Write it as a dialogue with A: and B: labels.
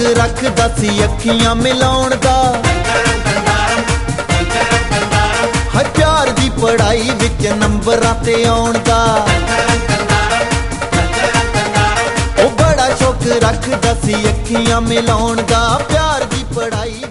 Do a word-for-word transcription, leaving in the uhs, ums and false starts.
A: रखदा सी अखियां मिलाउण दा। है प्यार दी पढ़ाई विच नंबरां ते आउण दा। ओ बड़ा शौक रखदा सी अखियां मिलाउण दा, प्यार दी पढ़ाई